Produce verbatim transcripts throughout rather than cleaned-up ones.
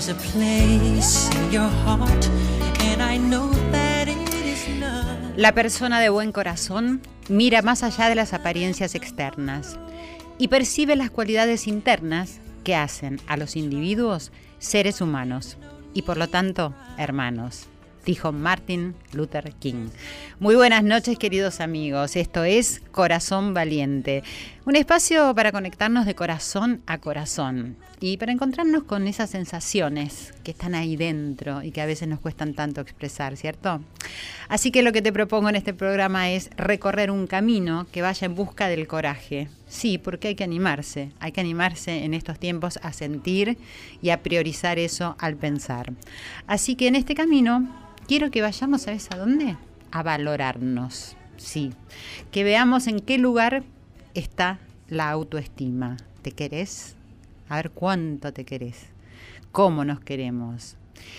There's a place in your heart, and I know that it is none. La persona de buen corazón mira más allá de las apariencias externas y percibe las cualidades internas que hacen a los individuos seres humanos y por lo tanto hermanos, dijo Martin Luther King. Muy buenas noches, queridos amigos. Esto es Corazón Valiente, un espacio para conectarnos de corazón a corazón y para encontrarnos con esas sensaciones que están ahí dentro y que a veces nos cuestan tanto expresar, ¿cierto? Así que lo que te propongo en este programa es recorrer un camino que vaya en busca del coraje. Sí, porque hay que animarse, hay que animarse en estos tiempos a sentir y a priorizar eso al pensar. Así que en este camino quiero que vayamos, ¿sabes a dónde? A valorarnos, sí. Que veamos en qué lugar está la autoestima. ¿Te querés? A ver cuánto te querés. ¿Cómo nos queremos?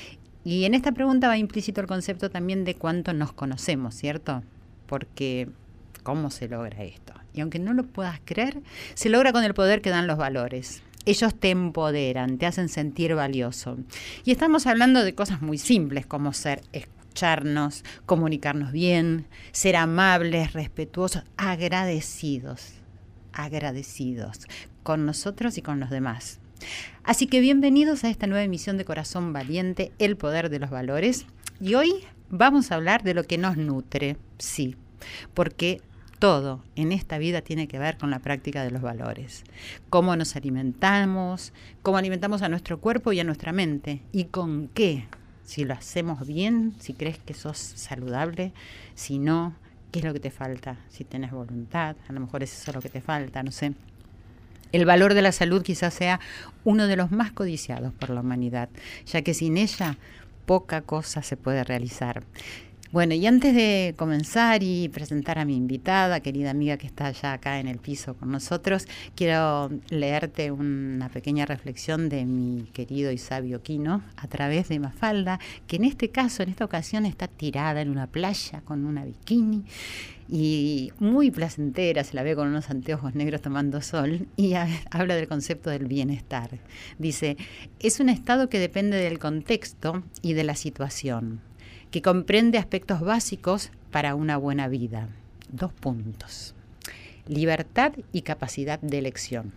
Y en esta pregunta va implícito el concepto también de cuánto nos conocemos, ¿cierto? Porque ¿cómo se logra esto? Y aunque no lo puedas creer, se logra con el poder que dan los valores. Ellos te empoderan, te hacen sentir valioso. Y estamos hablando de cosas muy simples como ser, escucharnos, comunicarnos bien, ser amables, respetuosos, agradecidos, agradecidos con nosotros y con los demás. Así que bienvenidos a esta nueva emisión de Corazón Valiente, el poder de los valores. Y hoy vamos a hablar de lo que nos nutre, sí, porque todo en esta vida tiene que ver con la práctica de los valores. Cómo nos alimentamos, cómo alimentamos a nuestro cuerpo y a nuestra mente. ¿Y con qué? Si lo hacemos bien, si crees que sos saludable, si no, ¿qué es lo que te falta? Si tenés voluntad, a lo mejor es eso lo que te falta, no sé. El valor de la salud quizás sea uno de los más codiciados por la humanidad, ya que sin ella poca cosa se puede realizar. Bueno, y antes de comenzar y presentar a mi invitada, querida amiga que está ya acá en el piso con nosotros, quiero leerte una pequeña reflexión de mi querido y sabio Quino a través de Mafalda, que en este caso, en esta ocasión, está tirada en una playa con una bikini y muy placentera, se la ve con unos anteojos negros tomando sol y a, habla del concepto del bienestar. Dice, es un estado que depende del contexto y de la situación, que comprende aspectos básicos para una buena vida. Dos puntos. Libertad y capacidad de elección.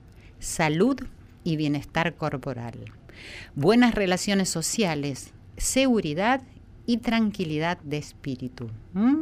Salud y bienestar corporal. Buenas relaciones sociales. Seguridad y tranquilidad de espíritu. ¿Mm?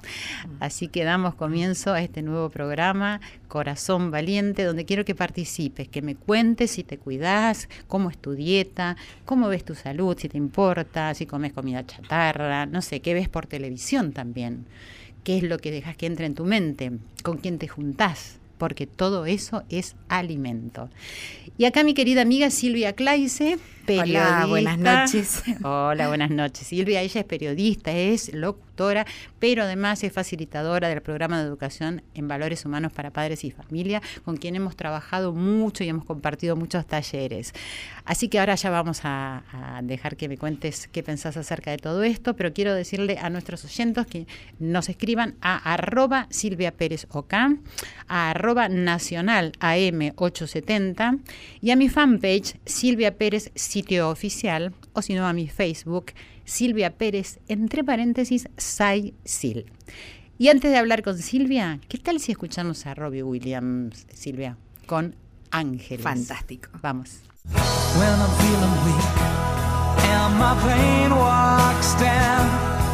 Así que damos comienzo a este nuevo programa, Corazón Valiente, donde quiero que participes, que me cuentes si te cuidás, cómo es tu dieta, cómo ves tu salud, si te importa, si comes comida chatarra, no sé, qué ves por televisión también, qué es lo que dejas que entre en tu mente, con quién te juntás, porque todo eso es alimento. Y acá mi querida amiga Silvia Claise, periodista. Hola, buenas noches. Hola, buenas noches. Silvia, ella es periodista, es locutora, pero además es facilitadora del programa de educación en valores humanos para padres y familia, con quien hemos trabajado mucho y hemos compartido muchos talleres. Así que ahora ya vamos a, a dejar que me cuentes qué pensás acerca de todo esto, pero quiero decirle a nuestros oyentes que nos escriban a arroba Silvia Pérez Oca, a arroba nacional A M ochocientos setenta y a mi fanpage Silvia Pérez Sitio Oficial, o si no a mi Facebook Silvia Pérez, entre paréntesis, Sai Sil. Y antes de hablar con Silvia, ¿qué tal si escuchamos a Robbie Williams, Silvia, con Ángeles? Fantástico. Vamos. When I'm feeling weak and my plane walks down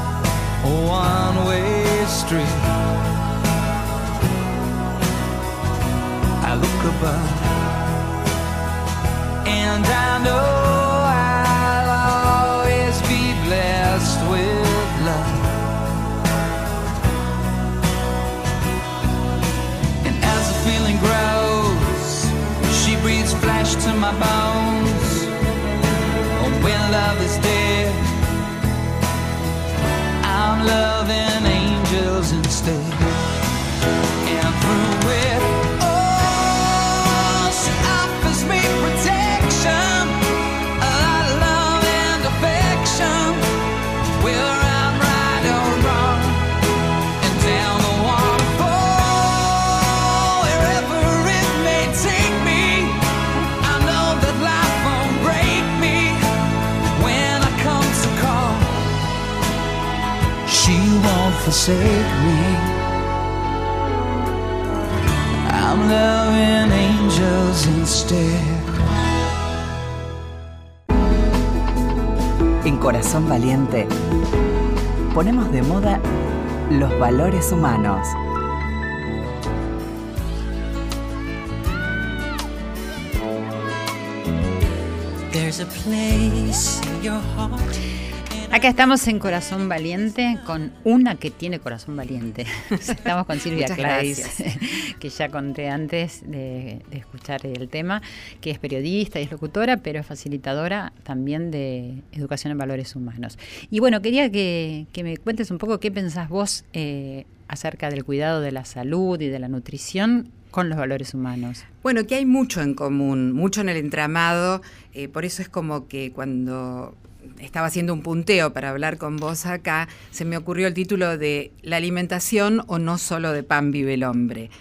a one-way street, I look above and I know I'll always be blessed with love. And as the feeling grows, she breathes flesh to my bones. Oh, when love is dead, I'm loving angels instead. And through it, oh, she offers me protection, a love and affection, whether I'm right or wrong, and down the waterfall, wherever it may take me, I know that life won't break me. forsake me. I'm loving angels instead. En Corazón Valiente ponemos de moda los valores humanos. There's a place in your heart. Acá estamos en Corazón Valiente con una que tiene corazón valiente. Estamos con Silvia Claes, que ya conté antes de, de escuchar el tema, que es periodista y es locutora, pero es facilitadora también de educación en valores humanos. Y bueno, quería que, que me cuentes un poco qué pensás vos eh, acerca del cuidado de la salud y de la nutrición con los valores humanos. Bueno, que hay mucho en común, mucho en el entramado, eh, por eso es como que cuando estaba haciendo un punteo para hablar con vos acá, se me ocurrió el título de La alimentación o no solo de pan vive el hombre.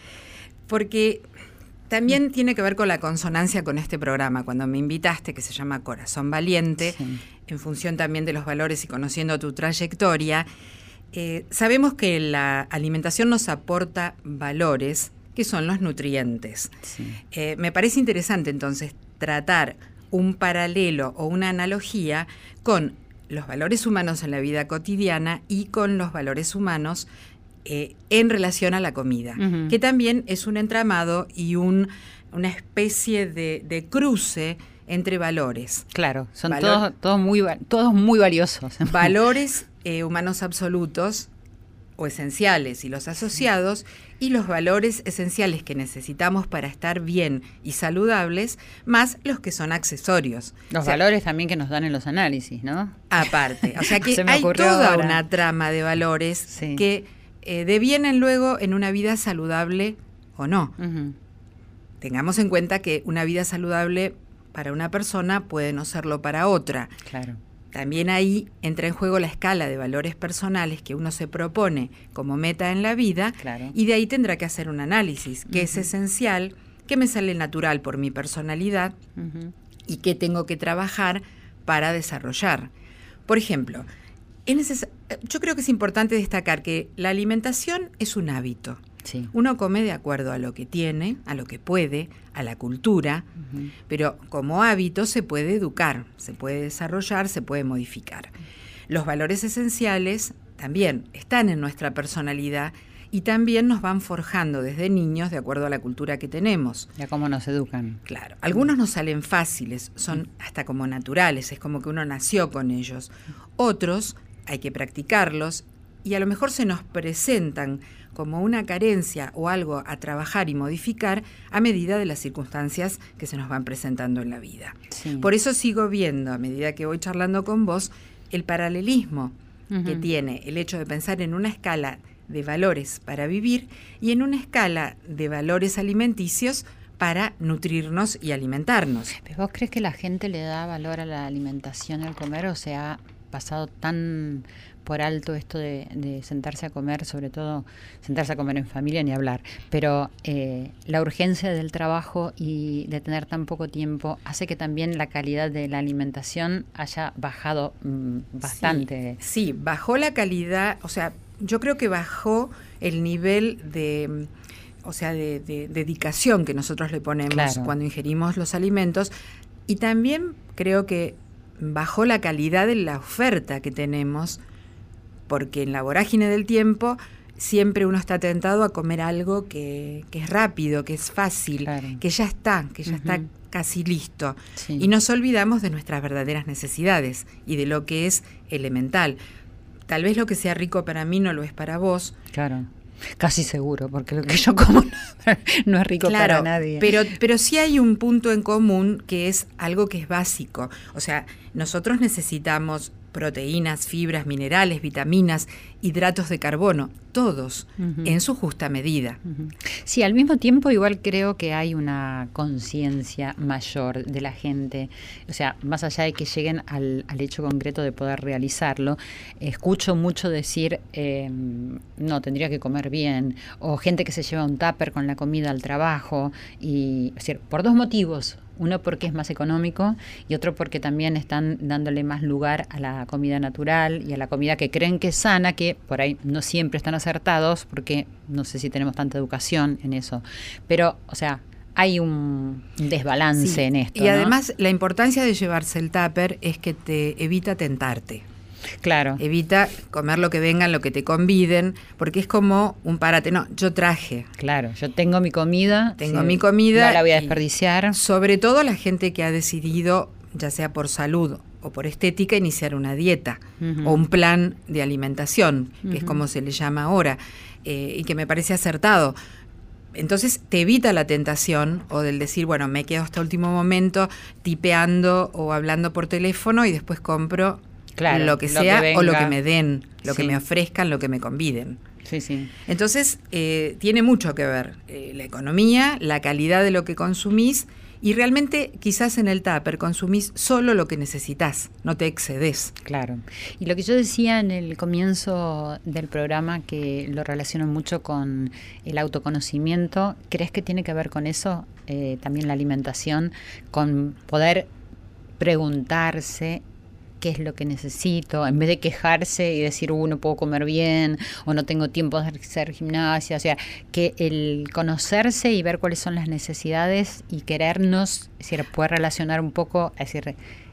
Porque también tiene que ver con la consonancia con este programa. Cuando me invitaste, que se llama Corazón Valiente, sí, en función también de los valores y conociendo tu trayectoria, eh, sabemos que la alimentación nos aporta valores, que son los nutrientes. Sí. Eh, me parece interesante entonces tratar un paralelo o una analogía con los valores humanos en la vida cotidiana y con los valores humanos eh, en relación a la comida, uh-huh, que también es un entramado y un, una especie de, de cruce entre valores. Claro, son Valor, todos, todos, muy, todos muy valiosos. Valores eh, humanos absolutos o esenciales y los asociados, y los valores esenciales que necesitamos para estar bien y saludables, más los que son accesorios. Los o sea, valores también que nos dan en los análisis, ¿no? Aparte, o sea que hay toda ahora. una trama de valores, sí, que eh, devienen luego en una vida saludable o no. Uh-huh. Tengamos en cuenta que una vida saludable para una persona puede no serlo para otra. Claro. También ahí entra en juego la escala de valores personales que uno se propone como meta en la vida, claro, y de ahí tendrá que hacer un análisis, qué uh-huh. es esencial, qué me sale natural por mi personalidad, uh-huh, y qué tengo que trabajar para desarrollar. Por ejemplo, es neces- yo creo que es importante destacar que la alimentación es un hábito. Sí. Uno come de acuerdo a lo que tiene, a lo que puede, a la cultura, uh-huh, pero como hábito se puede educar, se puede desarrollar, se puede modificar. Los valores esenciales también están en nuestra personalidad y también nos van forjando desde niños de acuerdo a la cultura que tenemos. Y a cómo nos educan. Claro, algunos nos salen fáciles, son hasta como naturales, es como que uno nació con ellos. Otros hay que practicarlos y a lo mejor se nos presentan como una carencia o algo a trabajar y modificar a medida de las circunstancias que se nos van presentando en la vida. Sí. Por eso sigo viendo, a medida que voy charlando con vos, el paralelismo uh-huh. que tiene el hecho de pensar en una escala de valores para vivir y en una escala de valores alimenticios para nutrirnos y alimentarnos. ¿Vos crees que la gente le da valor a la alimentación al comer o se ha pasado tan por alto esto de, de sentarse a comer, sobre todo sentarse a comer en familia, ni hablar, pero eh, la urgencia del trabajo y de tener tan poco tiempo hace que también la calidad de la alimentación haya bajado mmm, bastante? Sí, sí, bajó la calidad, o sea, yo creo que bajó el nivel de, o sea, de, de, de dedicación que nosotros le ponemos claro. cuando ingerimos los alimentos, y también creo que bajó la calidad de la oferta que tenemos, porque en la vorágine del tiempo siempre uno está tentado a comer algo que, que es rápido, que es fácil, claro. que ya está, que ya uh-huh. está casi listo. Sí. Y nos olvidamos de nuestras verdaderas necesidades y de lo que es elemental. Tal vez lo que sea rico para mí no lo es para vos. Claro. Casi seguro, porque lo que yo como no, no es rico claro, para nadie. Pero, pero sí hay un punto en común que es algo que es básico. O sea, nosotros necesitamos proteínas, fibras, minerales, vitaminas, hidratos de carbono, todos uh-huh. en su justa medida. Uh-huh. Sí, al mismo tiempo igual creo que hay una conciencia mayor de la gente, o sea, más allá de que lleguen al, al hecho concreto de poder realizarlo, escucho mucho decir, eh, no, tendría que comer bien, o gente que se lleva un tupper con la comida al trabajo, y es decir, por dos motivos. Uno porque es más económico y otro porque también están dándole más lugar a la comida natural y a la comida que creen que es sana, que por ahí no siempre están acertados porque no sé si tenemos tanta educación en eso. Pero, o sea, hay un desbalance sí, en esto. Y ¿no? además la importancia de llevarse el tupper es que te evita tentarte. Claro. Evita comer lo que vengan, lo que te conviden, porque es como un parate. No, yo traje. Claro, yo tengo mi comida. Tengo sí, mi comida. No la voy a desperdiciar. Sobre todo la gente que ha decidido, ya sea por salud o por estética, iniciar una dieta uh-huh. o un plan de alimentación, que uh-huh. es como se le llama ahora, eh, y que me parece acertado. Entonces te evita la tentación o del decir, bueno, me quedo hasta último momento tipeando o hablando por teléfono y después compro claro, lo que lo sea que o lo que me den, lo sí. que me ofrezcan, lo que me conviden. Sí, sí. Entonces eh, tiene mucho que ver eh, la economía, la calidad de lo que consumís y realmente quizás en el tupper consumís solo lo que necesitas, no te excedes. Claro. Y lo que yo decía en el comienzo del programa, que lo relaciono mucho con el autoconocimiento, ¿crees que tiene que ver con eso? Eh, también la alimentación, con poder preguntarse qué es lo que necesito, en vez de quejarse y decir, uh, no puedo comer bien, o no tengo tiempo de hacer gimnasia, o sea, que el conocerse y ver cuáles son las necesidades y querernos, es decir, poder relacionar un poco, es decir,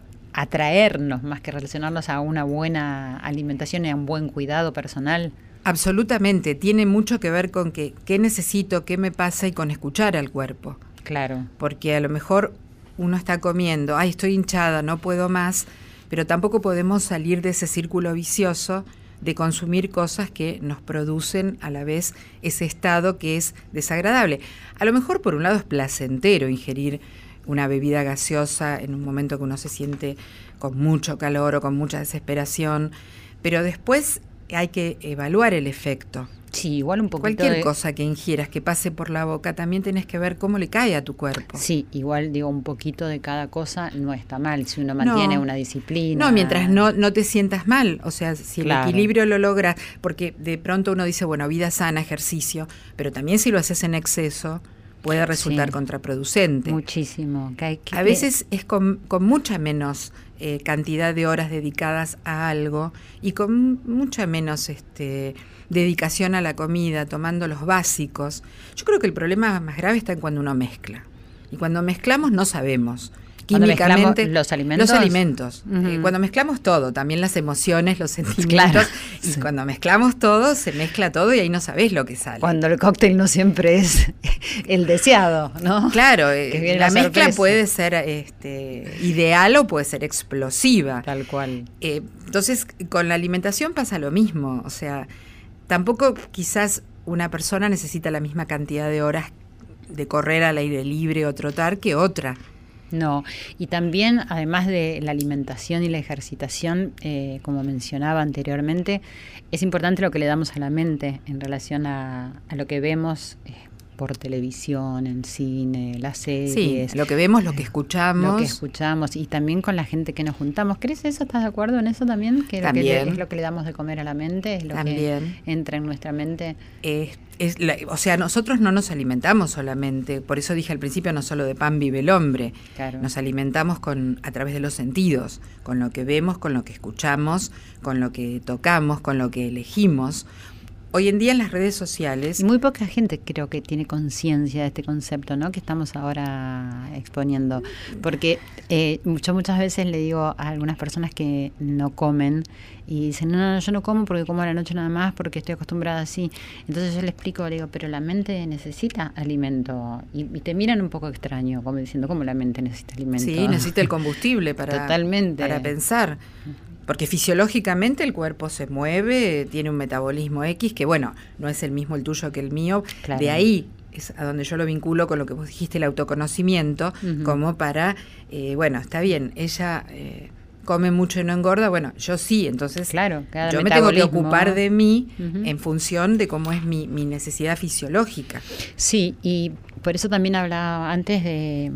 atraernos más que relacionarnos a una buena alimentación y a un buen cuidado personal. Absolutamente, tiene mucho que ver con que, qué necesito, qué me pasa y con escuchar al cuerpo. Claro. Porque a lo mejor uno está comiendo, ay, estoy hinchada, no puedo más, pero tampoco podemos salir de ese círculo vicioso de consumir cosas que nos producen a la vez ese estado que es desagradable. A lo mejor por un lado es placentero ingerir una bebida gaseosa en un momento que uno se siente con mucho calor o con mucha desesperación, pero después hay que evaluar el efecto. Sí, igual un poquito Cualquier de... cosa que ingieras, que pase por la boca, también tenés que ver cómo le cae a tu cuerpo. Sí, igual digo, un poquito de cada cosa no está mal, si uno mantiene no, una disciplina. No, mientras no, no te sientas mal, o sea, si el claro. equilibrio lo logras, porque de pronto uno dice, bueno, vida sana, ejercicio, pero también si lo haces en exceso, puede resultar sí. contraproducente. Muchísimo. Que hay que... A veces es con, con mucha menos eh, cantidad de horas dedicadas a algo y con mucha menos este, dedicación a la comida, tomando los básicos. Yo creo que el problema más grave está en cuando uno mezcla. Y cuando mezclamos no sabemos. Químicamente, los alimentos. Los alimentos. Uh-huh. Eh, cuando mezclamos todo, también las emociones, los sentimientos. Claro. Y sí. cuando mezclamos todo, se mezcla todo y ahí no sabés lo que sale. Cuando el cóctel no siempre es el deseado, ¿no? Claro, eh, la, la mezcla sorpresa. puede ser este, ideal o puede ser explosiva. Tal cual. Eh, entonces, con la alimentación pasa lo mismo. O sea, tampoco quizás una persona necesita la misma cantidad de horas de correr al aire libre o trotar que otra. No, y también, además de la alimentación y la ejercitación, eh, como mencionaba anteriormente, es importante lo que le damos a la mente en relación a, a lo que vemos eh, por televisión, en cine, las series. Sí, lo que vemos, lo que escuchamos. Lo que escuchamos, y también con la gente que nos juntamos. ¿Crees eso? ¿Estás de acuerdo en eso también? Que, también. Lo que le, es lo que le damos de comer a la mente, es lo también. que entra en nuestra mente. Es, es la, o sea, nosotros no nos alimentamos solamente, por eso dije al principio, no solo de pan vive el hombre. Claro. Nos alimentamos con a través de los sentidos, con lo que vemos, con lo que escuchamos, con lo que tocamos, con lo que elegimos. Hoy en día en las redes sociales... Y muy poca gente creo que tiene conciencia de este concepto, ¿no? Que estamos ahora exponiendo. Porque eh, yo muchas veces le digo a algunas personas que no comen y dicen, no, no, yo no como porque como a la noche nada más porque estoy acostumbrada así. Entonces yo le explico, le digo, pero la mente necesita alimento. Y, y te miran un poco extraño, como diciendo, ¿cómo la mente necesita alimento? Sí, necesita el combustible para, Totalmente. para pensar. Porque fisiológicamente el cuerpo se mueve, tiene un metabolismo X, que bueno, no es el mismo el tuyo que el mío. Claro. De ahí es a donde yo lo vinculo con lo que vos dijiste, el autoconocimiento, uh-huh. como para, eh, bueno, está bien, ella eh, come mucho y no engorda, bueno, yo sí, entonces claro, yo me tengo que ocupar de mí uh-huh. en función de cómo es mi, mi necesidad fisiológica. Sí, y por eso también hablaba antes de...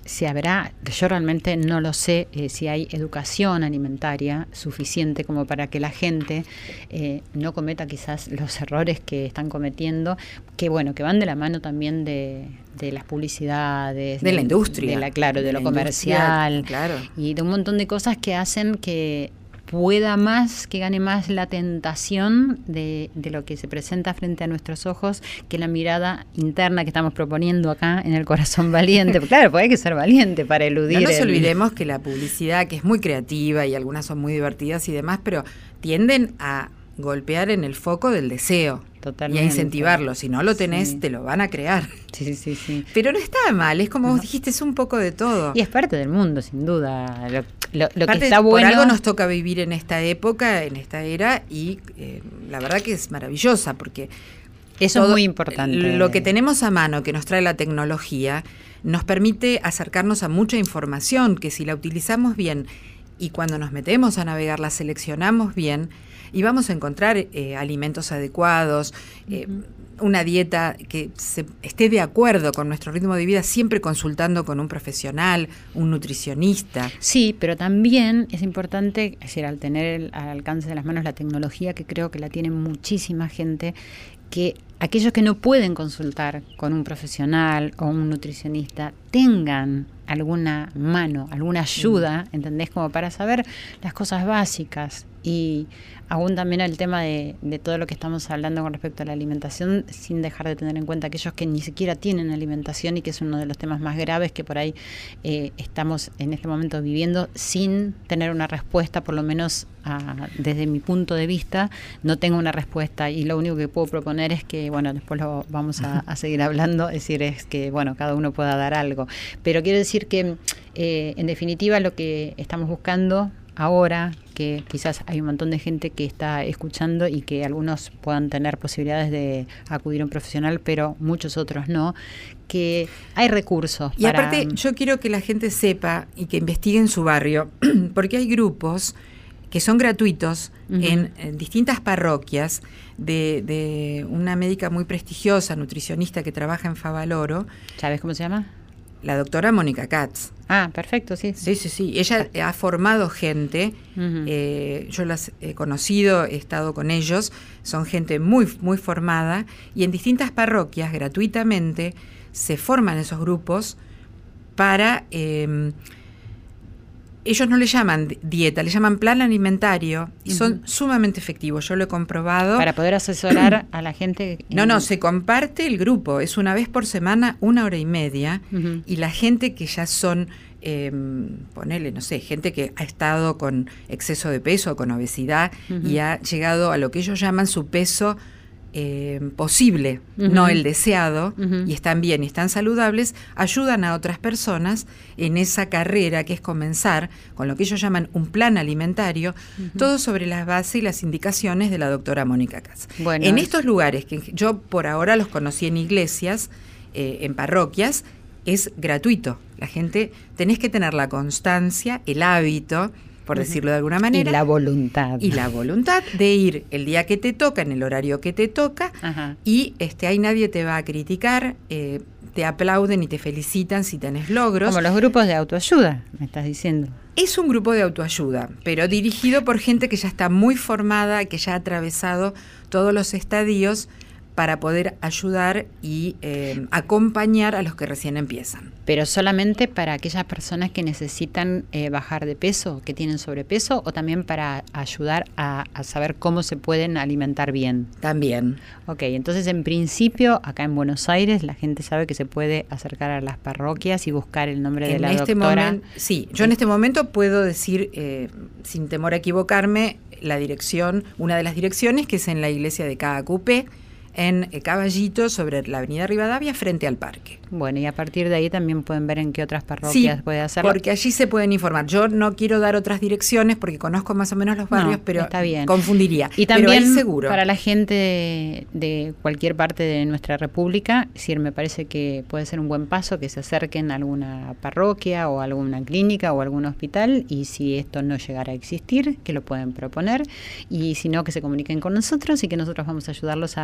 si habrá, yo realmente no lo sé, eh, si hay educación alimentaria suficiente como para que la gente eh, no cometa quizás los errores que están cometiendo, que bueno, que van de la mano también de, de las publicidades, de, de la industria, de la, claro, de, de lo comercial, claro, y de un montón de cosas que hacen que pueda más, que gane más la tentación de, de lo que se presenta frente a nuestros ojos que la mirada interna que estamos proponiendo acá en el corazón valiente. Claro, pues hay que ser valiente para eludir. No nos el... olvidemos que la publicidad, que es muy creativa y algunas son muy divertidas y demás, pero tienden a golpear en el foco del deseo. Totalmente. Y a incentivarlo. Si no lo tenés, sí, te lo van a crear. Sí, sí, sí. Pero no está mal, es como no. vos dijiste, es un poco de todo. Y es parte del mundo, sin duda. Lo, lo, lo parte, que está bueno... Por algo nos toca vivir en esta época, en esta era, y eh, la verdad que es maravillosa, porque... Eso todo, es muy importante. Lo que tenemos a mano, que nos trae la tecnología, nos permite acercarnos a mucha información, que si la utilizamos bien y cuando nos metemos a navegar la seleccionamos bien, y vamos a encontrar eh, alimentos adecuados, eh, uh-huh. una dieta que se, esté de acuerdo con nuestro ritmo de vida, siempre consultando con un profesional, un nutricionista. Sí, pero también es importante, es decir, al tener el, al alcance de las manos la tecnología, que creo que la tiene muchísima gente, que aquellos que no pueden consultar con un profesional o un nutricionista tengan alguna mano, alguna ayuda, mm. ¿entendés? Como para saber las cosas básicas. Y aún también el tema de, de todo lo que estamos hablando con respecto a la alimentación, sin dejar de tener en cuenta aquellos que ni siquiera tienen alimentación, y que es uno de los temas más graves que por ahí eh, estamos en este momento viviendo sin tener una respuesta, por lo menos a, desde mi punto de vista, no tengo una respuesta, y lo único que puedo proponer es que, bueno, después lo vamos a, a seguir hablando, es decir, es que, bueno, cada uno pueda dar algo. Pero quiero decir que, eh, en definitiva, lo que estamos buscando ahora, que quizás hay un montón de gente que está escuchando y que algunos puedan tener posibilidades de acudir a un profesional, pero muchos otros no, que hay recursos. Y para... aparte, yo quiero que la gente sepa y que investigue en su barrio, porque hay grupos que son gratuitos uh-huh. en, en distintas parroquias de, de una médica muy prestigiosa, nutricionista que trabaja en Favaloro. ¿Sabes cómo se llama? La doctora Mónica Katz. Ah, perfecto, sí. Sí, sí, sí. Ella ha formado gente, uh-huh. eh, yo las he conocido, he estado con ellos, son gente muy, muy formada, y en distintas parroquias, gratuitamente, se forman esos grupos para... Eh, ellos no le llaman dieta, le llaman plan alimentario, y uh-huh. son sumamente efectivos, yo lo he comprobado. Para poder asesorar a la gente. No, no, se comparte el grupo, es una vez por semana, una hora y media, uh-huh. y la gente que ya son, eh, ponele, no sé, gente que ha estado con exceso de peso, con obesidad, uh-huh. y ha llegado a lo que ellos llaman su peso Eh, posible, uh-huh. no el deseado, uh-huh. y están bien y están saludables, ayudan a otras personas en esa carrera que es comenzar con lo que ellos llaman un plan alimentario, uh-huh. todo sobre las bases y las indicaciones de la doctora Mónica Katz. Bueno, en es... estos lugares, que yo por ahora los conocí en iglesias, eh, en parroquias, es gratuito. La gente, tenés que tener la constancia, el hábito, por decirlo de alguna manera. Y la voluntad. Y la voluntad de ir el día que te toca, en el horario que te toca, Ajá. y este ahí nadie te va a criticar, eh, te aplauden y te felicitan si tenés logros. Como los grupos de autoayuda, me estás diciendo. Es un grupo de autoayuda, pero dirigido por gente que ya está muy formada, que ya ha atravesado todos los estadios para poder ayudar y eh, acompañar a los que recién empiezan. ¿Pero solamente para aquellas personas que necesitan eh, bajar de peso, que tienen sobrepeso, o también para ayudar a, a saber cómo se pueden alimentar bien? También. Ok, entonces en principio, acá en Buenos Aires, la gente sabe que se puede acercar a las parroquias y buscar el nombre en de la este doctora. Momento, sí, yo en este momento puedo decir, eh, sin temor a equivocarme, la dirección, una de las direcciones, que es en la iglesia de Caacupé, en Caballito, sobre la avenida Rivadavia, frente al parque. Bueno, y a partir de ahí también pueden ver en qué otras parroquias sí, puede hacerlo. Porque allí se pueden informar. Yo no quiero dar otras direcciones porque conozco más o menos los barrios, no, pero está bien. Confundiría. Y también pero seguro. Para la gente de, de cualquier parte de nuestra república, es decir, me parece que puede ser un buen paso que se acerquen a alguna parroquia o a alguna clínica o a algún hospital, y si esto no llegara a existir, que lo pueden proponer, y si no, que se comuniquen con nosotros y que nosotros vamos a ayudarlos a, a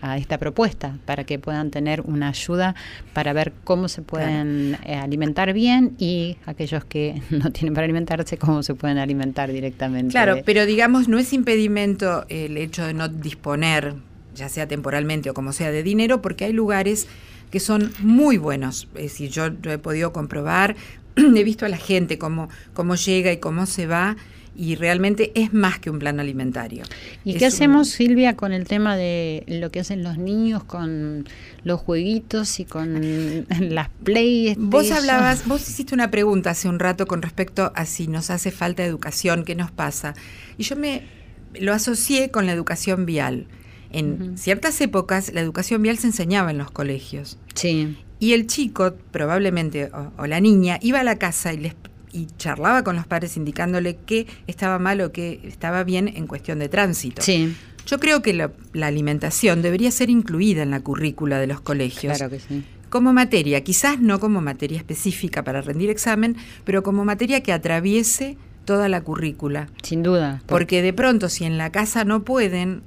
a esta propuesta para que puedan tener una ayuda para ver cómo se pueden claro. eh, alimentar bien, y aquellos que no tienen para alimentarse, cómo se pueden alimentar directamente. Claro, pero digamos, no es impedimento el hecho de no disponer, ya sea temporalmente o como sea, de dinero, porque hay lugares que son muy buenos. Es decir, yo lo he podido comprobar, he visto a la gente cómo, cómo llega y cómo se va, y realmente es más que un plan alimentario. ¿Y es qué un... hacemos, Silvia, con el tema de lo que hacen los niños con los jueguitos y con las PlayStation? Vos hablabas, vos hiciste una pregunta hace un rato con respecto a si nos hace falta educación, qué nos pasa. Y yo me lo asocié con la educación vial. En uh-huh. ciertas épocas la educación vial se enseñaba en los colegios. Sí. Y el chico, probablemente, o, o la niña, iba a la casa y les y charlaba con los padres indicándole qué estaba mal o qué estaba bien en cuestión de tránsito. Sí. Yo creo que la, la alimentación debería ser incluida en la currícula de los colegios. Claro que sí. Como materia, quizás no como materia específica para rendir examen, pero como materia que atraviese toda la currícula. Sin duda. Por... Porque de pronto, si en la casa no pueden,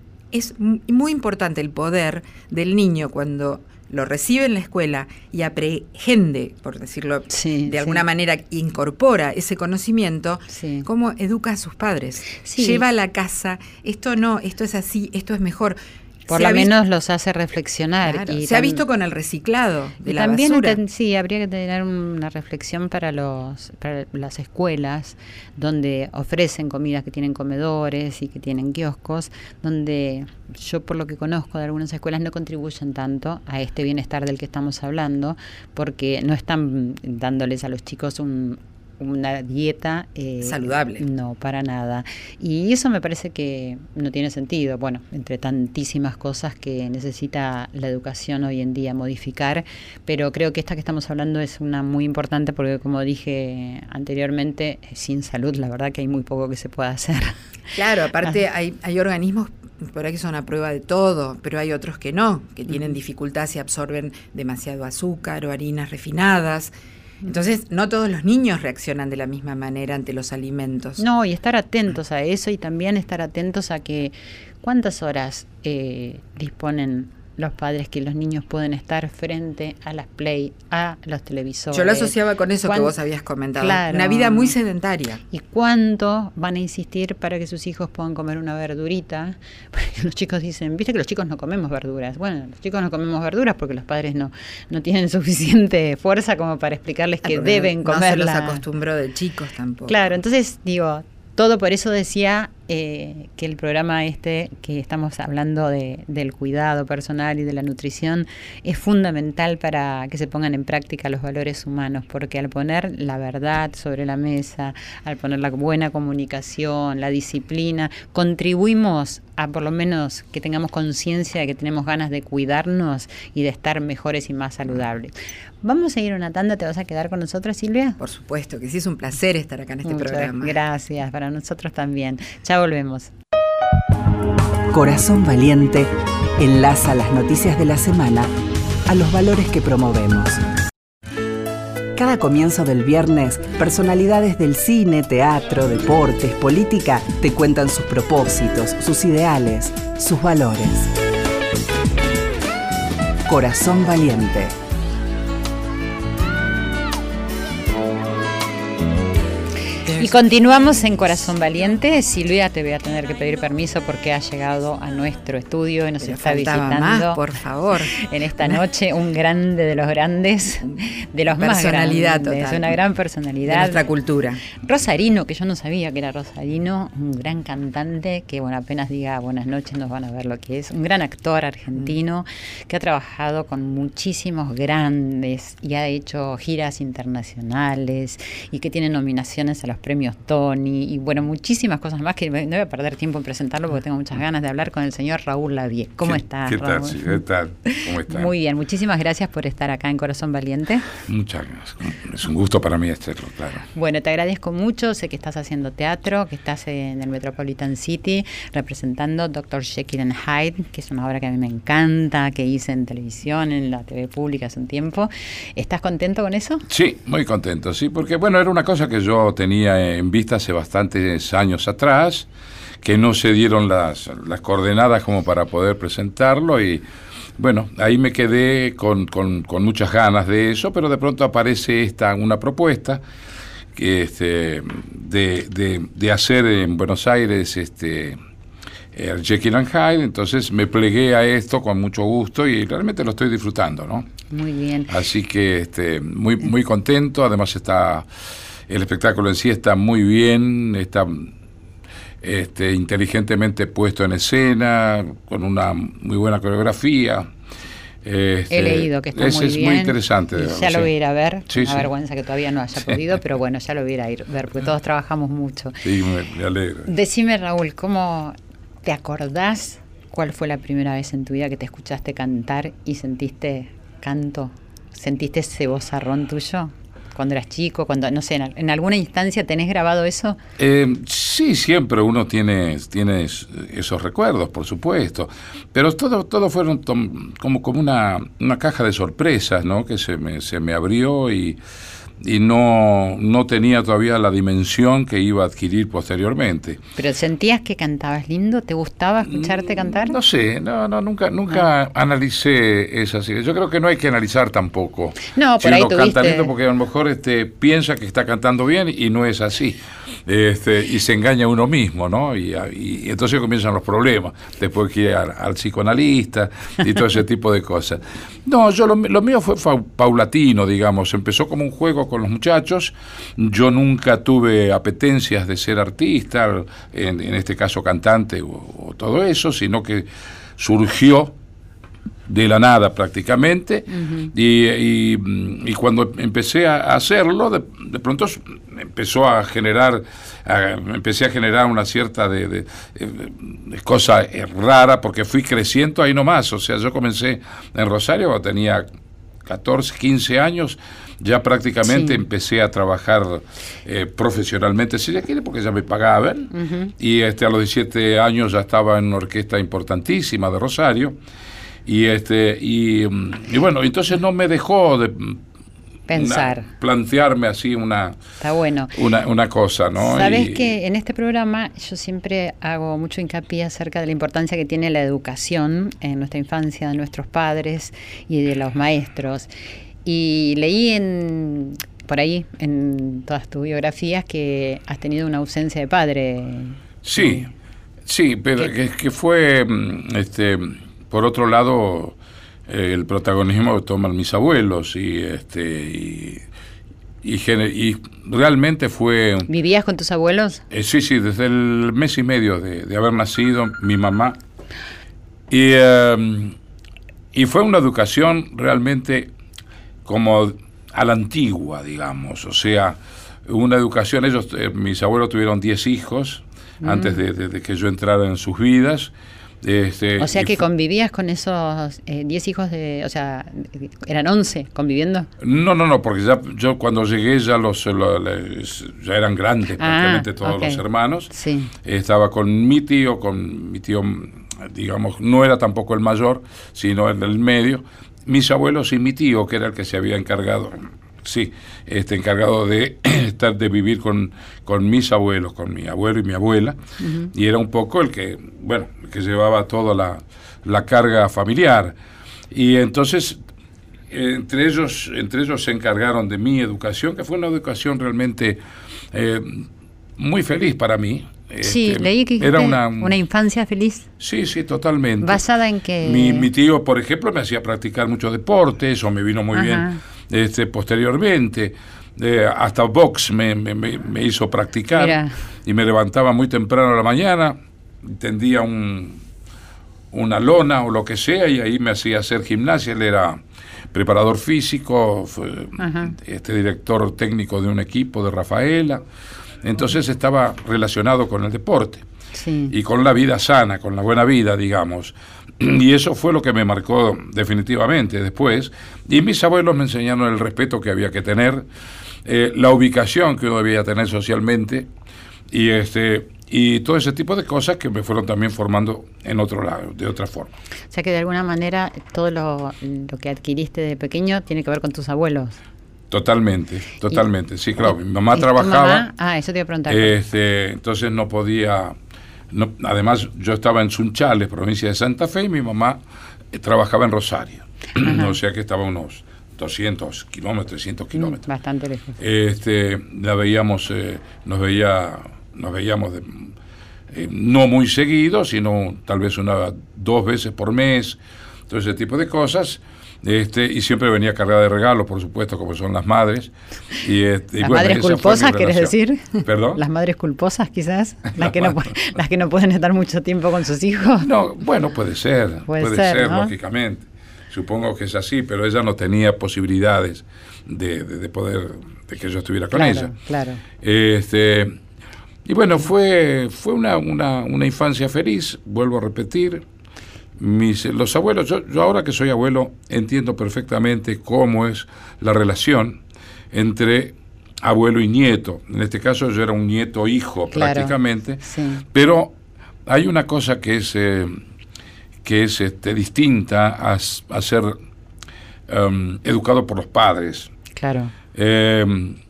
es muy importante el poder del niño cuando lo recibe en la escuela y aprehende, por decirlo sí, de alguna sí. manera, incorpora ese conocimiento, sí. cómo educa a sus padres. Sí. Lleva a la casa, esto no, esto es así, esto es mejor. Por lo menos los hace reflexionar. Claro, y se ha visto con el reciclado de la también basura. Enten, sí, habría que tener una reflexión para los para las escuelas donde ofrecen comidas, que tienen comedores y que tienen kioscos, donde yo, por lo que conozco de algunas escuelas, no contribuyen tanto a este bienestar del que estamos hablando, porque no están dándoles a los chicos un una dieta eh, saludable. No, para nada. Y eso me parece que no tiene sentido. Bueno, entre tantísimas cosas que necesita la educación hoy en día modificar, pero creo que esta que estamos hablando es una muy importante porque, como dije anteriormente, sin salud la verdad que hay muy poco que se pueda hacer. Claro, aparte hay, hay organismos por ahí que son a prueba de todo, pero hay otros que no, que tienen dificultad si absorben demasiado azúcar o harinas refinadas. Entonces, no todos los niños reaccionan de la misma manera ante los alimentos. No, y estar atentos a eso, y también estar atentos a que cuántas horas eh, disponen los padres que los niños pueden estar frente a las Play, a los televisores. Yo lo asociaba con eso que vos habías comentado. Claro. Una vida muy sedentaria. ¿Y cuánto van a insistir para que sus hijos puedan comer una verdurita? Porque los chicos dicen, viste que los chicos no comemos verduras. Bueno, los chicos no comemos verduras porque los padres no, no tienen suficiente fuerza como para explicarles que ah, deben no, comerla. No se los acostumbró de chicos tampoco. Claro, entonces digo, todo por eso decía eh, que el programa este, que estamos hablando de, del cuidado personal y de la nutrición, es fundamental para que se pongan en práctica los valores humanos, porque al poner la verdad sobre la mesa, al poner la buena comunicación, la disciplina, contribuimos a por lo menos que tengamos conciencia de que tenemos ganas de cuidarnos y de estar mejores y más saludables. Vamos a ir a una tanda, ¿te vas a quedar con nosotros, Silvia? Por supuesto, que sí, es un placer estar acá en este Muchas programa. Gracias, para nosotros también. Ya volvemos. Corazón Valiente enlaza las noticias de la semana a los valores que promovemos. Cada comienzo del viernes, personalidades del cine, teatro, deportes, política te cuentan sus propósitos, sus ideales, sus valores. Corazón Valiente. Y continuamos en Corazón Valiente. Silvia, te voy a tener que pedir permiso porque ha llegado a nuestro estudio y nos Pero está visitando. Más, por favor. En esta noche, un grande de los grandes, de los más grandes. Total. Una gran personalidad. De nuestra cultura. Rosarino, que yo no sabía que era Rosarino, un gran cantante que, bueno, apenas diga buenas noches nos van a ver lo que es. Un gran actor argentino mm. que ha trabajado con muchísimos grandes y ha hecho giras internacionales y que tiene nominaciones a los premios Tony y bueno, muchísimas cosas más que no voy a perder tiempo en presentarlo porque tengo muchas ganas de hablar con el señor Raúl Lavie. ¿Cómo estás, ¿Qué tal? Raúl? Sí, ¿qué tal? ¿Cómo estás? Muy bien, muchísimas gracias por estar acá en Corazón Valiente. Muchas gracias. Es un gusto para mí hacerlo, claro. Bueno, te agradezco mucho. Sé que estás haciendo teatro, que estás en el Metropolitan City representando doctor Jekyll and Hyde, que es una obra que a mí me encanta, que hice en televisión, en la T V pública hace un tiempo. ¿Estás contento con eso? Sí, muy contento, sí, porque bueno, era una cosa que yo tenía en vista hace bastantes años atrás, que no se dieron las, las coordenadas como para poder presentarlo, y bueno, ahí me quedé con, con, con muchas ganas de eso, pero de pronto aparece esta una propuesta que, este, de, de, de hacer en Buenos Aires este, el Jekyll and Hyde. Entonces me plegué a esto con mucho gusto y realmente lo estoy disfrutando, ¿no? Muy bien. Así que este, muy, muy contento. Además está el espectáculo en sí está muy bien, está Este, inteligentemente puesto en escena, con una muy buena coreografía. Este, He leído que está es, muy es bien. muy interesante. Ya sí. lo voy a ir a ver. Sí, Una sí. vergüenza que todavía no haya Sí. podido, pero bueno, ya lo voy a ir a ver, porque todos trabajamos mucho. Sí, me, me alegro. Decime, Raúl, ¿cómo te acordás cuál fue la primera vez en tu vida que te escuchaste cantar y sentiste canto? ¿Sentiste ese vozarrón tuyo? Cuando eras chico, cuando, no sé, en, en alguna instancia tenés grabado eso. Eh, sí, siempre uno tiene, tiene esos recuerdos, por supuesto, pero todo, todo fueron tom, como, como una, una caja de sorpresas, ¿no? Que se me, se me abrió y, y no, no tenía todavía la dimensión que iba a adquirir posteriormente. ¿Pero sentías que cantabas lindo? ¿Te gustaba escucharte cantar? No sé, no, no, nunca, nunca ah. analicé esas ideas. Yo creo que no hay que analizar tampoco. No, por si ahí uno tuviste... canta lindo, porque a lo mejor este, piensa que está cantando bien y no es así. Este, y se engaña uno mismo, ¿no? Y, y, y entonces comienzan los problemas. Después que ir al, al psicoanalista y todo ese tipo de cosas. No, yo lo, lo mío fue fa, paulatino, digamos. Empezó como un juego con los muchachos. Yo nunca tuve apetencias de ser artista, en, en este caso cantante o, o todo eso, sino que surgió de la nada prácticamente. Uh-huh. y, y, y cuando empecé a hacerlo, de, de pronto empezó a generar, a, empecé a generar una cierta de, de, de, de cosa rara, porque fui creciendo ahí nomás. O sea, yo comencé en Rosario cuando tenía catorce, quince años, ya prácticamente sí. empecé a trabajar eh, profesionalmente, si se quiere, porque ya me pagaban. Uh-huh. Y este, a los diecisiete años ya estaba en una orquesta importantísima de Rosario. Y este y, y bueno, entonces no me dejó de pensar, una, plantearme así una está bueno una, una cosa, ¿no? Sabes y, que en este programa yo siempre hago mucho hincapié acerca de la importancia que tiene la educación en nuestra infancia, de nuestros padres y de los maestros. Y leí en por ahí en todas tus biografías que has tenido una ausencia de padre. Sí, sí, pero que, que fue este por otro lado, eh, el protagonismo que toman mis abuelos y este y, y, y realmente fue... ¿Vivías con tus abuelos? Eh, sí, sí, desde el mes y medio de, de haber nacido, mi mamá. Y, eh, y fue una educación realmente como a la antigua, digamos. O sea, una educación, ellos, eh, mis abuelos tuvieron diez hijos mm. antes de, de, de que yo entrara en sus vidas. Este, o sea que convivías con esos diez eh, hijos de, o sea, eran once conviviendo. No, no, no, porque ya yo cuando llegué ya los, los ya eran grandes ah, prácticamente todos okay. los hermanos. Sí. Estaba con mi tío, con mi tío, digamos, no era tampoco el mayor, sino el del medio. Mis abuelos y mi tío, que era el que se había encargado, sí, este encargado de estar de vivir con, con mis abuelos, con mi abuelo y mi abuela, uh-huh. y era un poco el que, bueno, el que llevaba toda la, la carga familiar. Y entonces entre ellos, entre ellos se encargaron de mi educación, que fue una educación realmente eh, muy feliz para mí. Sí, este, leí que era una, una infancia feliz. Sí, sí, totalmente. ¿Basada en que Mi, mi tío, por ejemplo, me hacía practicar mucho deporte, eso me vino muy Ajá. bien este, posteriormente. Eh, hasta box me, me, me hizo practicar. Mira. Y me levantaba muy temprano a la mañana, tendía un, una lona o lo que sea, y ahí me hacía hacer gimnasia. Él era preparador físico, fue este director técnico de un equipo de Rafaela. Entonces estaba relacionado con el deporte sí. y con la vida sana, con la buena vida, digamos. Y eso fue lo que me marcó definitivamente después. Y mis abuelos me enseñaron el respeto que había que tener, eh, la ubicación que uno debía tener socialmente y este y todo ese tipo de cosas que me fueron también formando en otro lado, de otra forma. O sea que de alguna manera todo lo, lo que adquiriste de pequeño tiene que ver con tus abuelos. Totalmente, totalmente. Y, sí, claro. Mi mamá trabajaba. Mamá? Ah, eso te iba a preguntar. Este, entonces no podía. No, además, yo estaba en Sunchales, provincia de Santa Fe, y mi mamá eh, trabajaba en Rosario. O sea que estaba unos doscientos kilómetros, trescientos kilómetros. Bastante lejos. Este, la veíamos, eh, nos veía, nos veíamos de, eh, no muy seguido, sino tal vez una dos veces por mes, todo ese tipo de cosas. Este, y siempre venía cargada de regalos, por supuesto, como son las madres. Y, este, y ¿Las bueno, madres culposas, querés decir? ¿Perdón? ¿Las madres culposas, quizás? ¿Las que, no, las que no pueden estar mucho tiempo con sus hijos? No, bueno, puede ser, puede, puede ser, ser ¿no? lógicamente. Supongo que es así, pero ella no tenía posibilidades de, de, de poder, de que yo estuviera con claro, ella. Claro. Este, y bueno, fue, fue una, una, una infancia feliz, vuelvo a repetir. Mis, los abuelos, yo, yo ahora que soy abuelo entiendo perfectamente cómo es la relación entre abuelo y nieto. En este caso yo era un nieto-hijo claro, prácticamente, sí. Pero hay una cosa que es, eh, que es este, distinta a, a ser um, educado por los padres. Claro. Eh,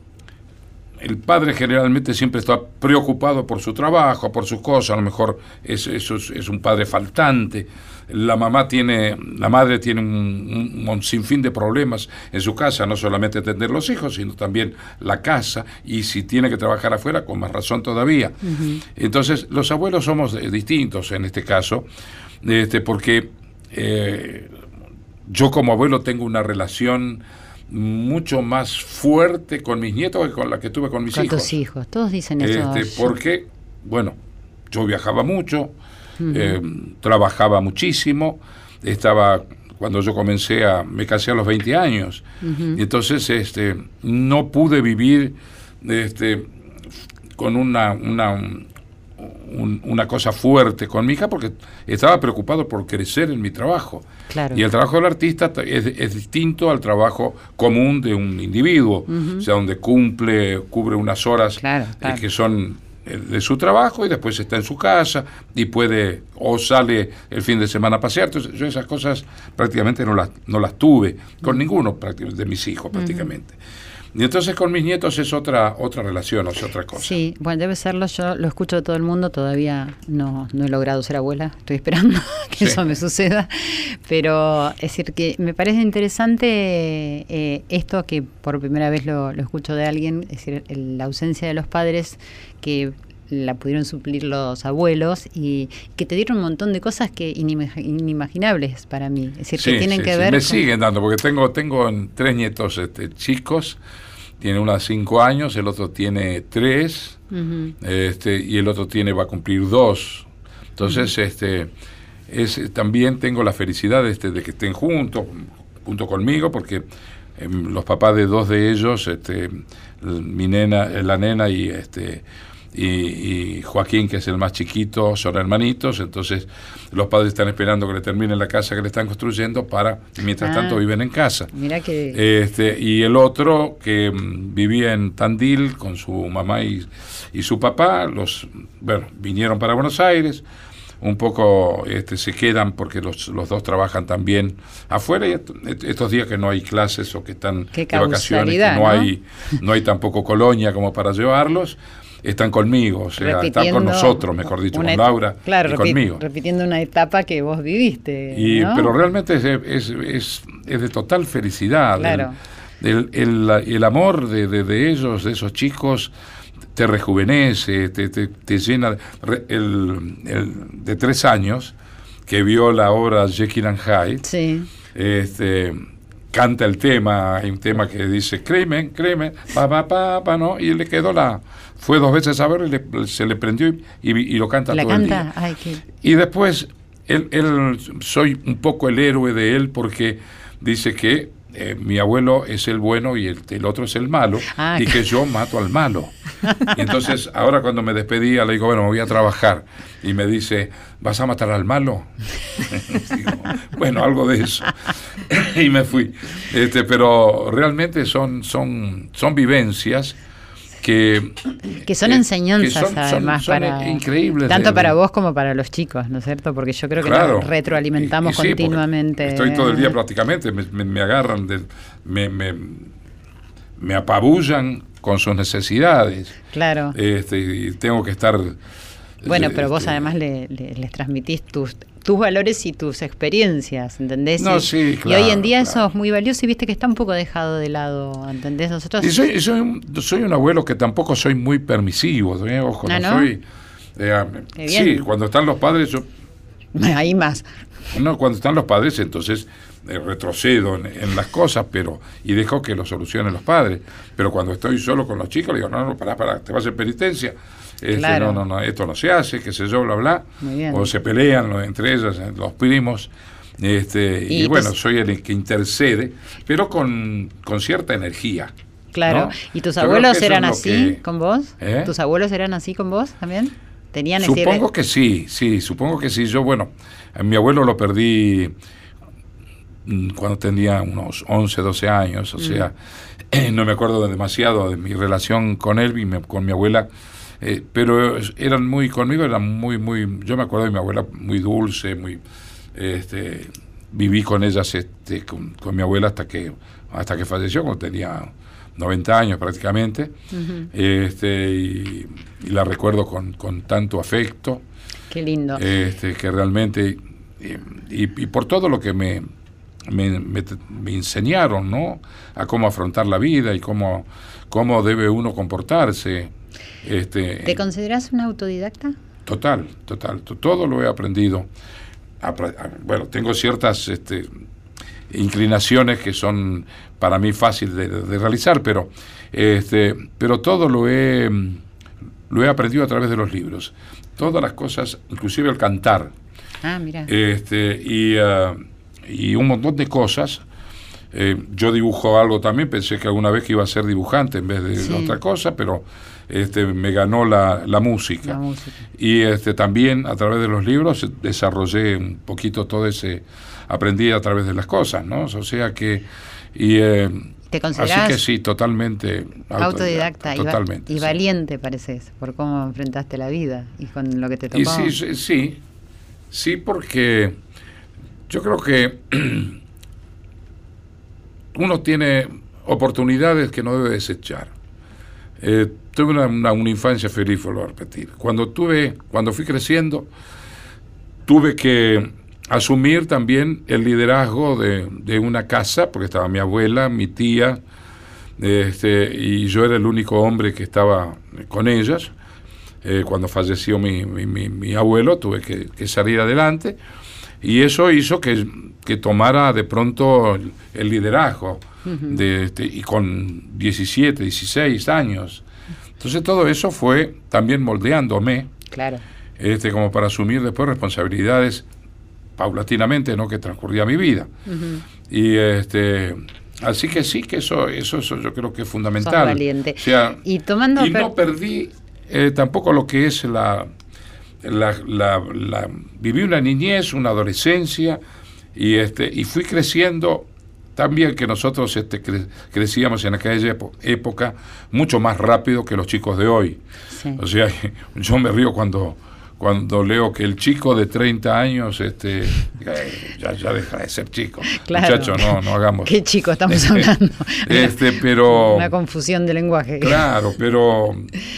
el padre generalmente siempre está preocupado por su trabajo, por sus cosas, a lo mejor es, es, es un padre faltante. La mamá tiene, la madre tiene un, un, un sinfín de problemas en su casa, no solamente atender los hijos, sino también la casa, y si tiene que trabajar afuera, con más razón todavía. Uh-huh. Entonces, los abuelos somos distintos en este caso, este, porque eh, yo como abuelo tengo una relación mucho más fuerte con mis nietos que con la que tuve con mis con hijos. Con tus hijos, todos dicen eso. Este, porque, bueno, yo viajaba mucho, uh-huh. eh, trabajaba muchísimo, estaba, cuando yo comencé a, me casé a los veinte años, uh-huh. y entonces este, no pude vivir este, con una, una, un, una cosa fuerte con mi hija porque estaba preocupado por crecer en mi trabajo. Claro. Y el trabajo del artista es, es distinto al trabajo común de un individuo, uh-huh. o sea, donde cumple, cubre unas horas claro, claro. Eh, que son de su trabajo y después está en su casa y puede, o sale el fin de semana a pasear. Entonces yo esas cosas prácticamente no las, no las tuve con uh-huh. ninguno de mis hijos prácticamente. Uh-huh. Y entonces con mis nietos es otra otra relación, o es otra cosa. Sí, bueno, debe serlo, yo lo escucho de todo el mundo, todavía no, no he logrado ser abuela, estoy esperando que sí. eso me suceda, pero es decir que me parece interesante eh, esto que por primera vez lo, lo escucho de alguien, es decir, el, la ausencia de los padres que la pudieron suplir los abuelos y que te dieron un montón de cosas que inimag- inimaginables para mí, es decir, sí, que tienen sí, que sí. ver me con... siguen dando, porque tengo tengo tres nietos este, chicos, tiene uno de cinco años, el otro tiene tres, uh-huh. este, y el otro tiene va a cumplir dos, entonces uh-huh. este es también tengo la felicidad este, de que estén juntos, junto conmigo, porque eh, los papás de dos de ellos, este, mi nena, la nena y este Y, y Joaquín, que es el más chiquito, son hermanitos, entonces los padres están esperando que le terminen la casa que le están construyendo para, mientras ah, tanto viven en casa. Mira que... Este, y el otro que mm, vivía en Tandil con su mamá y, y su papá, los bueno, vinieron para Buenos Aires, un poco este, se quedan porque los, los dos trabajan también afuera, y est- estos días que no hay clases o que están Qué de vacaciones, que no, ¿no? hay no hay tampoco colonia como para llevarlos, están conmigo, o sea, están con nosotros, mejor dicho, con Laura claro, y repi- conmigo. repitiendo una etapa que vos viviste, y, ¿no? Pero realmente es, es, es, es de total felicidad. Claro. El, el, el, el amor de, de, de ellos, de esos chicos, te rejuvenece, te, te, te llena. El, el de tres años, que vio la obra Jekyll and Hyde, sí. este... canta el tema, hay un tema que dice créeme, créeme, pa, pa, pa, pa, ¿no? Y le quedó la... Fue dos veces a verlo y le, se le prendió y, y, y lo canta ¿La todo canta? el día. Ay, qué... Y después, él, él, soy un poco el héroe de él porque dice que eh, mi abuelo es el bueno y el, el otro es el malo, ah, y que yo mato al malo. Y entonces, ahora cuando me despedía, le digo, bueno, me voy a trabajar. Y me dice, ¿vas a matar al malo? Digo, bueno, algo de eso. Y me fui. Este, pero realmente son, son, son vivencias que... Que son eh, enseñanzas, que son, además, son, son para... increíbles. Tanto de, para vos como para los chicos, ¿no es cierto? Porque yo creo que claro, nos retroalimentamos y, y sí, continuamente. Estoy todo el día prácticamente, me, me, me agarran, de, me, me, me apabullan con sus necesidades. Claro. Este, y tengo que estar... Bueno, este, pero vos además le, le, les transmitís tus tus valores y tus experiencias, ¿entendés? No, y, sí, claro, y hoy en día claro. eso es muy valioso y viste que está un poco dejado de lado, ¿entendés? Nosotros... Y soy, soy, un, soy un abuelo que tampoco soy muy permisivo, ¿eh? Ojo, ¿Ah, no, no? soy... Eh, sí, cuando están los padres yo... Ahí más. No, cuando están los padres entonces eh, retrocedo en, en las cosas, pero y dejo que lo solucionen los padres. Pero cuando estoy solo con los chicos, le digo, no, no, pará, pará, te vas a hacer penitencia. Este, Claro. no, no, no, esto no se hace, qué sé yo, bla, bla. Muy bien. O se pelean ¿no? entre ellas, los primos. Este, y, Y bueno, tus- soy el que intercede, pero con, con cierta energía. Claro. ¿no? ¿Y tus Yo creo abuelos que eso eran es lo así que- con vos? ¿Eh? ¿Tus abuelos eran así con vos también? ¿Tenían ese- Supongo que sí, sí, supongo que sí. Yo, bueno, a mi abuelo lo perdí mm, cuando tenía unos once, doce años, o Mm. sea, no me acuerdo demasiado de mi relación con él y me- con mi abuela, eh, pero eran muy, conmigo eran muy, muy, yo me acuerdo de mi abuela muy dulce, muy, este, viví con ellas, este, con, con mi abuela hasta que, hasta que falleció, cuando tenía noventa años prácticamente, Ujú. este, y, y la recuerdo con, con tanto afecto, Qué lindo. este, que realmente, y, y- y por todo lo que me, me, me- me enseñaron, ¿no? A cómo afrontar la vida y cómo, cómo debe uno comportarse. Este, ¿Te considerás un autodidacta? Total, total. to- Todo lo he aprendido. Apre- a- Bueno, tengo ciertas este, inclinaciones que son para mí fáciles de, de realizar, pero, este, pero todo lo he, mm, lo he aprendido a través de los libros. Todas las cosas, inclusive el cantar, Ah, mira. este, y, ah, y un montón de cosas. Eh, yo dibujo algo también, pensé que alguna vez que iba a ser dibujante en vez de Sí. otra cosa, pero este, me ganó la, la música. La música. Y este, también a través de los libros desarrollé un poquito todo ese, aprendí a través de las cosas, ¿no? O sea que, y, eh, ¿Te así considerás que sí, totalmente autodidacta y, va- totalmente. y sí. valiente, pareces, por cómo enfrentaste la vida y con lo que te tocó? Y sí, sí, sí, sí, porque yo creo que uno tiene oportunidades que no debe desechar. Eh, tuve una, una, una infancia feliz, vuelvo a repetir. Cuando tuve, cuando fui creciendo, tuve que asumir también el liderazgo de, de una casa, porque estaba mi abuela, mi tía, este, y yo era el único hombre que estaba con ellas. Eh, cuando falleció mi, mi, mi, mi abuelo, tuve que, que salir adelante, y eso hizo que, que tomara de pronto el, el liderazgo, uh-huh. de, este, y con diecisiete, dieciséis años. Entonces todo eso fue también moldeándome, claro. este, como para asumir después responsabilidades paulatinamente, ¿no? Que transcurría mi vida. Uh-huh. Y este... Así que sí, que eso, eso, eso yo creo que es fundamental. Sos valiente. O sea, y tomando y no perdí eh, tampoco lo que es la, la, la, la viví una niñez, una adolescencia, y este y fui creciendo también, que nosotros este, cre, crecíamos en aquella época mucho más rápido que los chicos de hoy. Sí. O sea, yo me río cuando cuando leo que el chico de treinta años este eh, ya, ya deja de ser chico. Claro. Muchacho, no, no hagamos. ¿Qué chico estamos hablando? este, pero una confusión de lenguaje. Claro, pero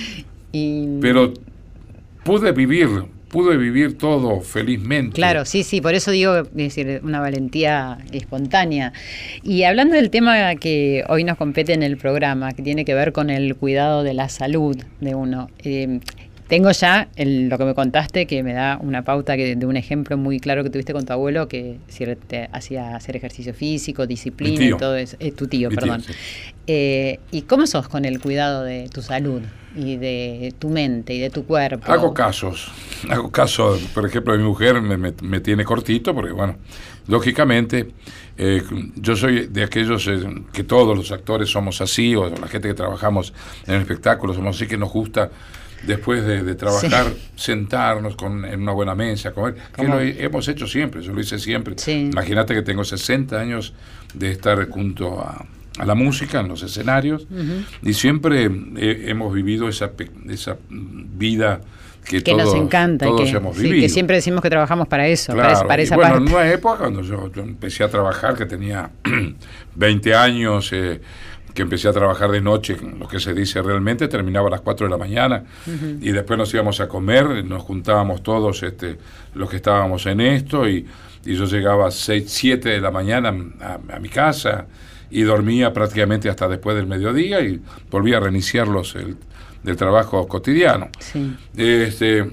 y... pero pude vivir, pude vivir todo felizmente. Claro, sí, sí, por eso digo, es decir, una valentía espontánea. Y hablando del tema que hoy nos compete en el programa, que tiene que ver con el cuidado de la salud de uno, eh, tengo ya el, lo que me contaste, que me da una pauta que, de un ejemplo muy claro que tuviste con tu abuelo, que si te hacía hacer ejercicio físico, disciplina y todo eso. Eh, tu tío, Mi perdón. Tío, sí. eh, ¿Y cómo sos con el cuidado de tu salud y de tu mente y de tu cuerpo? Hago casos. Hago caso, por ejemplo, mi mujer me, me, me tiene cortito, porque bueno, lógicamente eh, yo soy de aquellos eh, que todos los actores somos así, o la gente que trabajamos en el espectáculo somos así, que nos gusta después de, de trabajar, sí. sentarnos con, en una buena mesa, comer, que lo he, hemos hecho siempre, yo lo hice siempre. Sí. Imagínate que tengo sesenta años de estar junto a, a la música, en los escenarios, uh-huh. y siempre he, hemos vivido esa, esa vida que, que todos, nos encanta, todos que, hemos sí, vivido. Que siempre decimos que trabajamos para eso, claro. para, esa, para esa y bueno, parte. en una época cuando yo, yo empecé a trabajar, que tenía veinte años, eh, que empecé a trabajar de noche, lo que se dice realmente, terminaba a las cuatro de la mañana, uh-huh. y después nos íbamos a comer, nos juntábamos todos este, los que estábamos en esto, y, y yo llegaba a seis, siete de la mañana a, a mi casa, y dormía prácticamente hasta después del mediodía, y volvía a reiniciar los, el, el trabajo cotidiano. Sí. Este,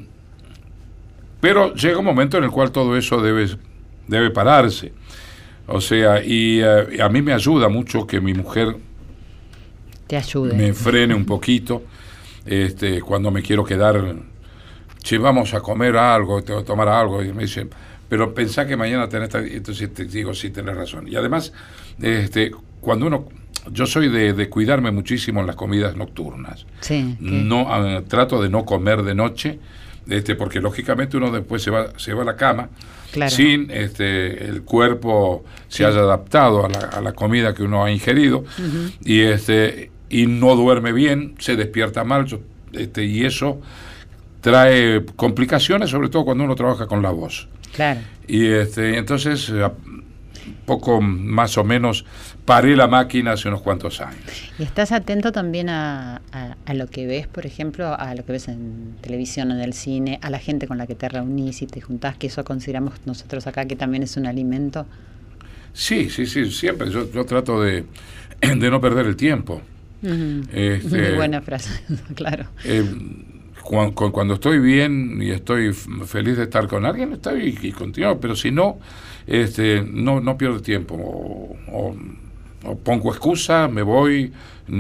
pero llega un momento en el cual todo eso debe, debe pararse. O sea, y uh, a mí me ayuda mucho que mi mujer te ayude, me frene un poquito, este, cuando me quiero quedar, che, vamos a comer algo, tengo que tomar algo, y me dice, pero pensá que mañana tenés, entonces te digo, sí, tenés razón. Y además, este, cuando uno, yo soy de, de cuidarme muchísimo en las comidas nocturnas. Sí. No, uh, trato de no comer de noche, este, porque lógicamente uno después se va, se va a la cama, claro, sin este, el cuerpo se sí. haya adaptado a la, a la comida que uno ha ingerido, uh-huh. y este y no duerme bien, se despierta mal, este, y eso trae complicaciones, sobre todo cuando uno trabaja con la voz. Claro. Y este, entonces, poco más o menos, paré la máquina hace unos cuantos años. ¿Y estás atento también a, a, a lo que ves, por ejemplo, a lo que ves en televisión o en el cine, a la gente con la que te reunís y te juntás, que eso consideramos nosotros acá que también es un alimento? Sí, sí, sí, siempre. Yo, yo trato de, de no perder el tiempo. Uh-huh. Este, Muy buena frase, claro. Eh, cuando, cuando estoy bien y estoy feliz de estar con alguien, estoy y, y continúo, pero si no, este, no, no pierdo tiempo. O, o, o pongo excusa, me voy,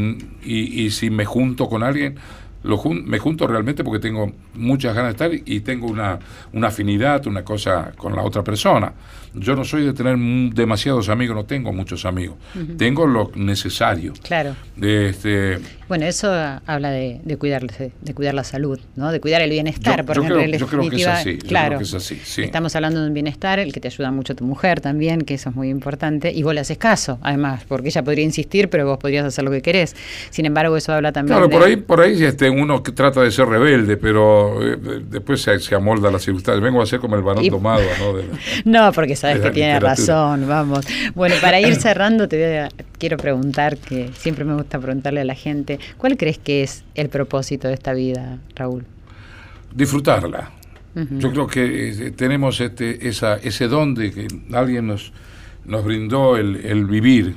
y, y si me junto con alguien, lo jun, me junto realmente porque tengo muchas ganas de estar y tengo una, una afinidad, una cosa con la otra persona. Yo no soy de tener demasiados amigos, no tengo muchos amigos, uh-huh. tengo lo necesario. Claro. Este, bueno, eso habla de, de cuidarse, de cuidar la salud, ¿no? De cuidar el bienestar, yo, por yo ejemplo. Creo, yo creo que es así. Claro, yo creo que es así, sí. Estamos hablando de un bienestar, el que te ayuda mucho tu mujer también, que eso es muy importante, y vos le haces caso, además, porque ella podría insistir, pero vos podrías hacer lo que querés. Sin embargo, eso habla también. Claro, de... por ahí, por ahí este, uno que trata de ser rebelde, pero eh, después se, se amolda las circunstancias. Vengo a ser como el varón y... domado, ¿no? De la, no, porque sabes que tiene razón, vamos. Bueno, para ir cerrando, te voy a, quiero preguntar, que siempre me gusta preguntarle a la gente, ¿cuál crees que es el propósito de esta vida, Raúl? Disfrutarla. Uh-huh. Yo creo que eh, tenemos este, esa, ese don de que alguien nos, nos brindó el, el vivir,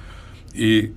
y,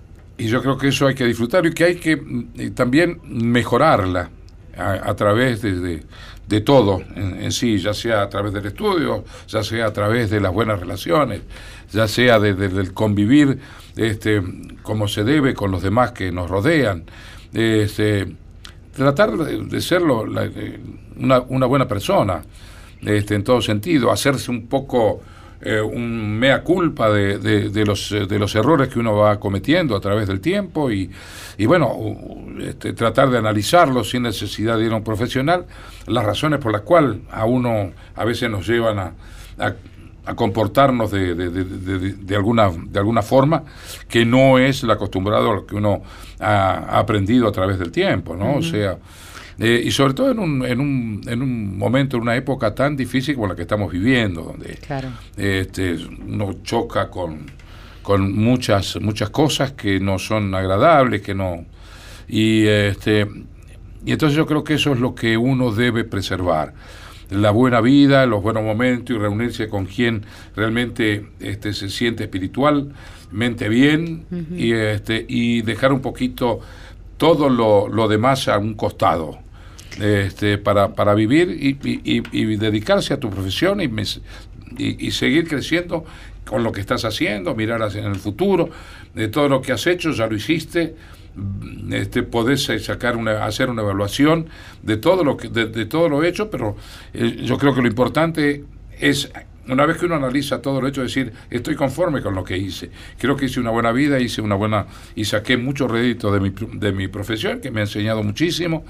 y yo creo que eso hay que disfrutar y que hay que y también mejorarla a, a través de, de, de todo en, en sí, ya sea a través del estudio, ya sea a través de las buenas relaciones, ya sea de, de, del convivir este, como se debe con los demás que nos rodean, este, tratar de, de ser lo, la, una, una buena persona, este, en todo sentido, hacerse un poco eh, un mea culpa de, de, de, los, de los errores que uno va cometiendo a través del tiempo y, y bueno, este, tratar de analizarlos sin necesidad de ir a un profesional, las razones por las cuales a uno a veces nos llevan a, a a comportarnos de, de, de, de, de, alguna, de alguna forma que no es el acostumbrado a lo que uno ha, ha aprendido a través del tiempo, ¿no? Uh-huh. O sea, eh, y sobre todo en un, en, un, en un momento, en una época tan difícil como la que estamos viviendo, donde claro. este, uno choca con, con muchas, muchas cosas que no son agradables, que no... Y, este, y entonces yo creo que eso es lo que uno debe preservar. La buena vida, los buenos momentos y reunirse con quien realmente este, se siente espiritualmente bien, uh-huh. y, este, y dejar un poquito todo lo, lo demás a un costado, este, para, para vivir y, y, y dedicarse a tu profesión y, y, y seguir creciendo con lo que estás haciendo, mirar hacia el futuro, de todo lo que has hecho, ya lo hiciste. Este, podés sacar una, hacer una evaluación de todo lo que, de, de todo lo hecho, pero eh, yo creo que lo importante es, una vez que uno analiza todo lo hecho, decir, estoy conforme con lo que hice, creo que hice una buena vida, hice una buena y saqué mucho rédito de mi, de mi profesión, que me ha enseñado muchísimo,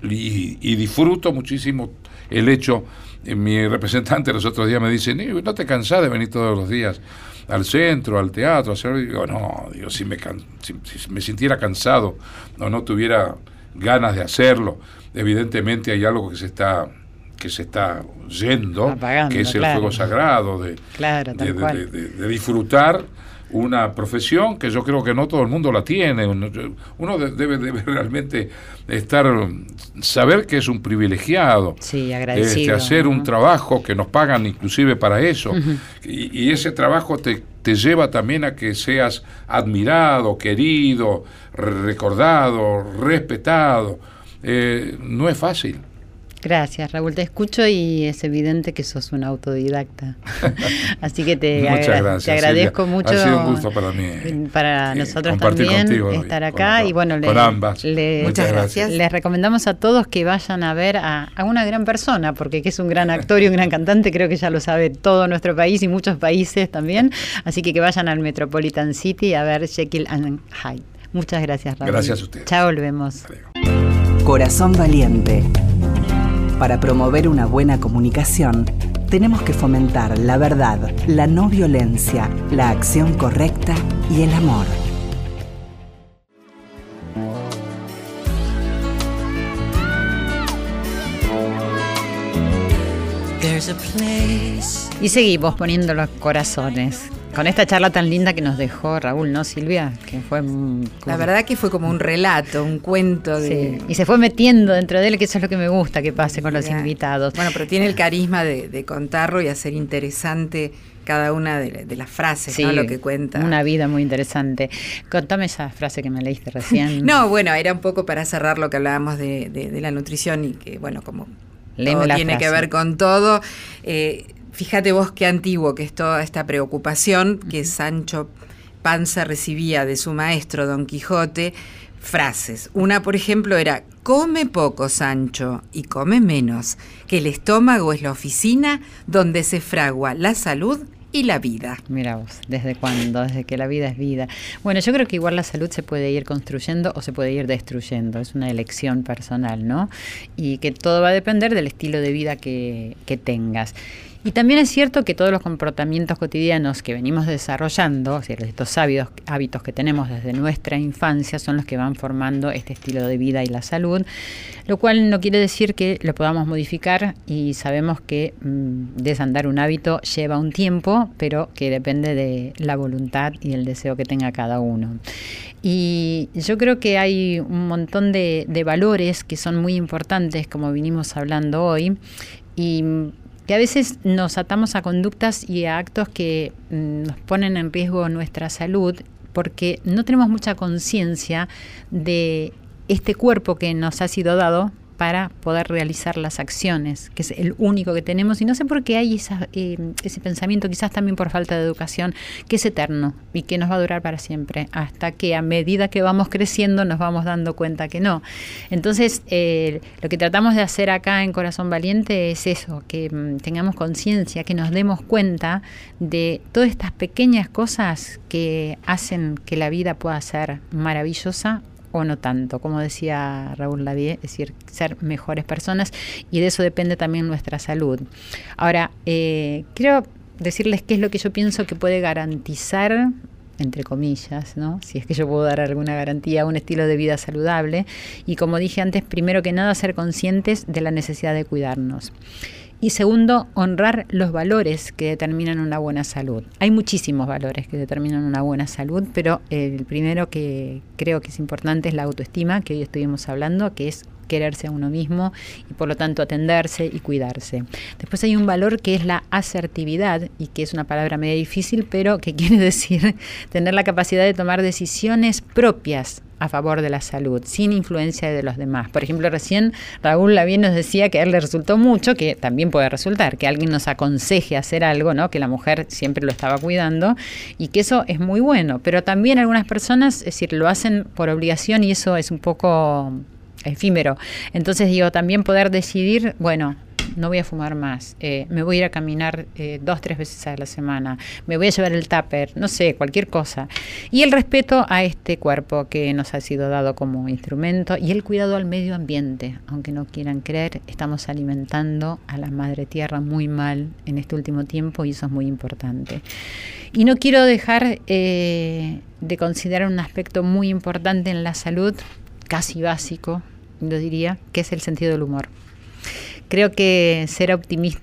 y, y disfruto muchísimo el hecho. Eh, mi representante los otros días me dice, ¿no te cansás de venir todos los días al centro, al teatro, a hacer? Digo, no, digo, si me, can, si, si me sintiera cansado o no tuviera ganas de hacerlo, evidentemente hay algo que se está que se está yendo, apagando, que es el claro. fuego sagrado de, claro, de, de, de, de, de disfrutar una profesión que yo creo que no todo el mundo la tiene. Uno, uno debe, debe realmente estar, saber que es un privilegiado. Sí, agradecido. Este, hacer ¿no? un trabajo que nos pagan inclusive para eso. Uh-huh. y, y ese trabajo te, te lleva también a que seas admirado, querido, recordado, respetado. Eh, no es fácil. Gracias, Raúl, te escucho y es evidente que sos un autodidacta. Así que te, Muchas agra- gracias, te agradezco Silvia. mucho. Ha sido un gusto para mí. Para eh, nosotros también estar acá. Con, y bueno, con le, ambas. Le, Muchas gracias. Les recomendamos a todos que vayan a ver a, a una gran persona, porque que es un gran actor y un gran cantante, creo que ya lo sabe todo nuestro país y muchos países también. Así que que vayan al Metropolitan City a ver Jekyll and Hyde. Muchas gracias, Raúl. Gracias a ustedes. Chao, volvemos. Corazón Valiente. Para promover una buena comunicación, tenemos que fomentar la verdad, la no violencia, la acción correcta y el amor. Y seguimos poniendo los corazones. Con esta charla tan linda que nos dejó Raúl, ¿no, Silvia? Que fue como... La verdad que fue como un relato, un cuento de... Sí. Y se fue metiendo dentro de él, que eso es lo que me gusta que pase con los invitados. Bueno, pero tiene el carisma de, de contarlo y hacer interesante cada una de, de las frases, sí, ¿no? Lo que cuenta. Una vida muy interesante. Contame esa frase que me leíste recién. No, bueno, era un poco para cerrar lo que hablábamos de, de, de la nutrición y que, bueno, como Léeme todo la tiene frase. que ver con todo... Eh, Fíjate vos qué antiguo que es toda esta preocupación que Sancho Panza recibía de su maestro Don Quijote. Frases. Una, por ejemplo, era: come poco, Sancho, y come menos, que el estómago es la oficina donde se fragua la salud y la vida. Mira vos, ¿desde cuándo? Desde que la vida es vida. Bueno, yo creo que igual la salud se puede ir construyendo o se puede ir destruyendo. Es una elección personal, ¿no? Y que todo va a depender del estilo de vida que, que tengas. Y también es cierto que todos los comportamientos cotidianos que venimos desarrollando, o sea, estos hábitos, hábitos que tenemos desde nuestra infancia, son los que van formando este estilo de vida y la salud, lo cual no quiere decir que lo podamos modificar, y sabemos que mmm, desandar un hábito lleva un tiempo, pero que depende de la voluntad y el deseo que tenga cada uno. Y yo creo que hay un montón de, de valores que son muy importantes, como vinimos hablando hoy, y que a veces nos atamos a conductas y a actos que mm, nos ponen en riesgo nuestra salud, porque no tenemos mucha conciencia de este cuerpo que nos ha sido dado para poder realizar las acciones, que es el único que tenemos. Y no sé por qué hay esa, eh, ese pensamiento, quizás también por falta de educación, que es eterno y que nos va a durar para siempre, hasta que a medida que vamos creciendo nos vamos dando cuenta que no. Entonces, eh, lo que tratamos de hacer acá en Corazón Valiente es eso, que mm, tengamos conciencia, que nos demos cuenta de todas estas pequeñas cosas que hacen que la vida pueda ser maravillosa o no tanto, como decía Raúl Lavie, es decir, ser mejores personas, y de eso depende también nuestra salud. Ahora, eh, quiero decirles qué es lo que yo pienso que puede garantizar, entre comillas, ¿no? Si es que yo puedo dar alguna garantía a un estilo de vida saludable, y como dije antes, primero que nada, ser conscientes de la necesidad de cuidarnos. Y segundo, honrar los valores que determinan una buena salud. Hay muchísimos valores que determinan una buena salud, pero el primero que creo que es importante es la autoestima, que hoy estuvimos hablando, que es quererse a uno mismo y por lo tanto atenderse y cuidarse. Después hay un valor que es la asertividad, y que es una palabra medio difícil, pero que quiere decir tener la capacidad de tomar decisiones propias a favor de la salud, sin influencia de los demás. Por ejemplo, recién Raúl Lavie nos decía que a él le resultó mucho, que también puede resultar, que alguien nos aconseje hacer algo, ¿no? Que la mujer siempre lo estaba cuidando, y que eso es muy bueno, pero también algunas personas, es decir, lo hacen por obligación, y eso es un poco efímero. Entonces digo, también poder decidir, bueno, no voy a fumar más, eh, me voy a ir a caminar eh, dos, tres veces a la semana, me voy a llevar el tupper, no sé, cualquier cosa. Y el respeto a este cuerpo que nos ha sido dado como instrumento, y el cuidado al medio ambiente. Aunque no quieran creer, estamos alimentando a la madre tierra muy mal en este último tiempo, y eso es muy importante. Y no quiero dejar eh, de considerar un aspecto muy importante en la salud, casi básico, yo diría, que es el sentido del humor. Creo que ser optimista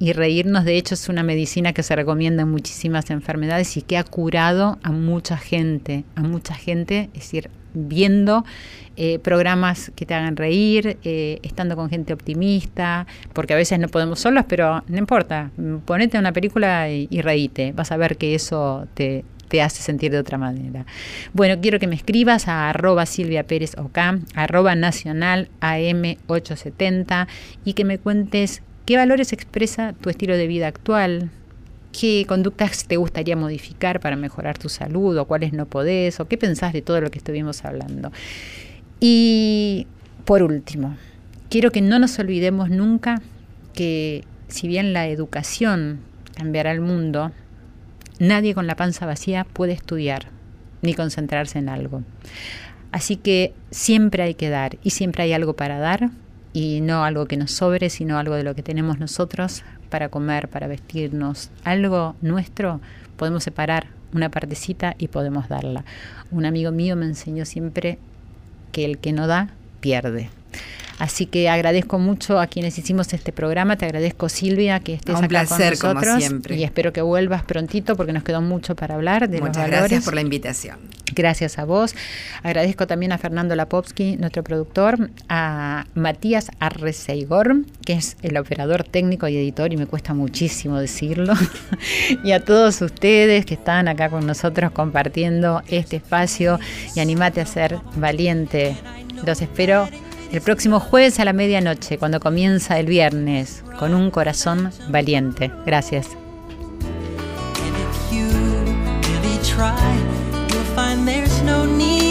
y reírnos, de hecho, es una medicina que se recomienda en muchísimas enfermedades y que ha curado a mucha gente, a mucha gente, es decir, viendo eh, programas que te hagan reír, eh, estando con gente optimista, porque a veces no podemos solos, pero no importa, ponete una película y, y reíte, vas a ver que eso te, te hace sentir de otra manera. Bueno, quiero que me escribas a arroba Silvia Pérez Oca, arroba nacional A M ochocientos setenta y que me cuentes qué valores expresa tu estilo de vida actual, qué conductas te gustaría modificar para mejorar tu salud, o cuáles no podés, o qué pensás de todo lo que estuvimos hablando. Y por último, quiero que no nos olvidemos nunca que si bien la educación cambiará el mundo, nadie con la panza vacía puede estudiar ni concentrarse en algo. Así que siempre hay que dar y siempre hay algo para dar, y no algo que nos sobre, sino algo de lo que tenemos nosotros para comer, para vestirnos, algo nuestro, podemos separar una partecita y podemos darla. Un amigo mío me enseñó siempre que el que no da, pierde. Así que agradezco mucho a quienes hicimos este programa. Te agradezco, Silvia, que estés Un acá placer, con nosotros. Como siempre. Y espero que vuelvas prontito porque nos quedó mucho para hablar de Muchas los valores. gracias por la invitación. Gracias a vos. Agradezco también a Fernando Lapovsky, nuestro productor, a Matías Arreceigor, que es el operador técnico y editor, y me cuesta muchísimo decirlo, y a todos ustedes que están acá con nosotros compartiendo este espacio. Y animate a ser valiente. Los espero el próximo jueves a la medianoche, cuando comienza el viernes, con un corazón valiente. Gracias. Find there's no need